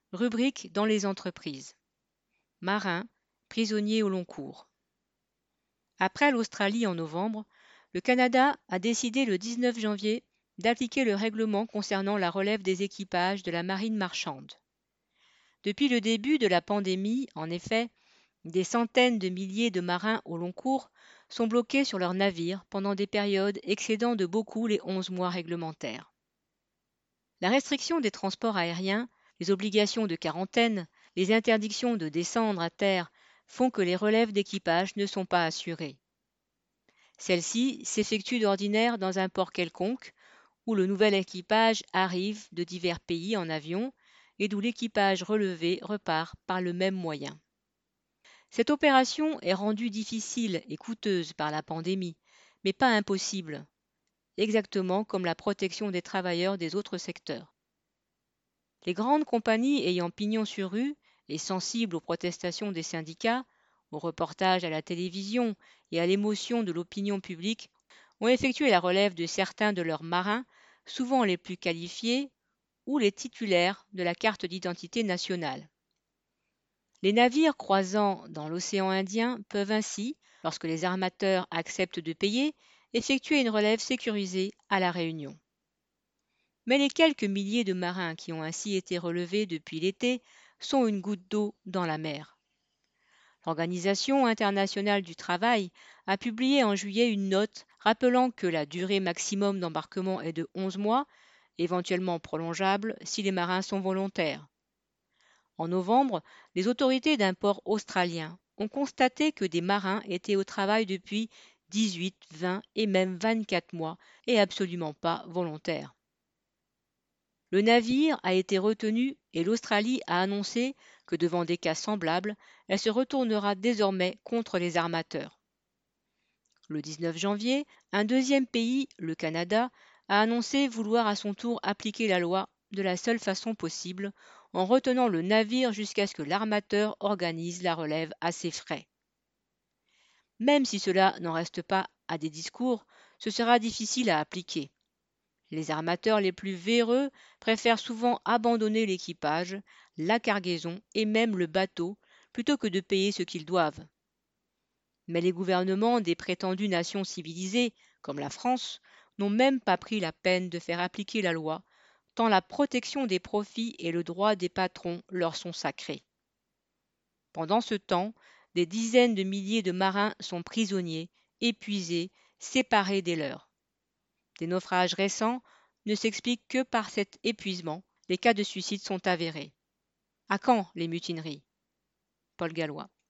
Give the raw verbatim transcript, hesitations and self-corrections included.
Rubrique dans les entreprises. Marins, prisonniers au long cours. Après l'Australie en novembre, le Canada a décidé le dix-neuf janvier d'appliquer le règlement concernant la relève des équipages de la marine marchande. Depuis le début de la pandémie, en effet, des centaines de milliers de marins au long cours sont bloqués sur leurs navires pendant des périodes excédant de beaucoup les onze mois réglementaires. La restriction des transports aériens, les obligations de quarantaine, les interdictions de descendre à terre font que les relèves d'équipage ne sont pas assurées. Celles-ci s'effectuent d'ordinaire dans un port quelconque, où le nouvel équipage arrive de divers pays en avion et d'où l'équipage relevé repart par le même moyen. Cette opération est rendue difficile et coûteuse par la pandémie, mais pas impossible, exactement comme la protection des travailleurs des autres secteurs. Les grandes compagnies ayant pignon sur rue et sensibles aux protestations des syndicats, aux reportages à la télévision et à l'émotion de l'opinion publique ont effectué la relève de certains de leurs marins, souvent les plus qualifiés, ou les titulaires de la carte d'identité nationale. Les navires croisant dans l'océan Indien peuvent ainsi, lorsque les armateurs acceptent de payer, effectuer une relève sécurisée à La Réunion. Mais les quelques milliers de marins qui ont ainsi été relevés depuis l'été sont une goutte d'eau dans la mer. L'Organisation internationale du travail a publié en juillet une note rappelant que la durée maximum d'embarquement est de onze mois, éventuellement prolongeable si les marins sont volontaires. En novembre, les autorités d'un port australien ont constaté que des marins étaient au travail depuis dix-huit, vingt et même vingt-quatre mois et absolument pas volontaires. Le navire a été retenu et l'Australie a annoncé que devant des cas semblables, elle se retournera désormais contre les armateurs. Le dix-neuf janvier, un deuxième pays, le Canada, a annoncé vouloir à son tour appliquer la loi de la seule façon possible, en retenant le navire jusqu'à ce que l'armateur organise la relève à ses frais. Même si cela n'en reste pas à des discours, ce sera difficile à appliquer. Les armateurs les plus véreux préfèrent souvent abandonner l'équipage, la cargaison et même le bateau plutôt que de payer ce qu'ils doivent. Mais les gouvernements des prétendues nations civilisées, comme la France, n'ont même pas pris la peine de faire appliquer la loi, tant la protection des profits et le droit des patrons leur sont sacrés. Pendant ce temps, des dizaines de milliers de marins sont prisonniers, épuisés, séparés des leurs. Des naufrages récents ne s'expliquent que par cet épuisement. Les cas de suicide sont avérés. À quand les mutineries? Paul Gallois.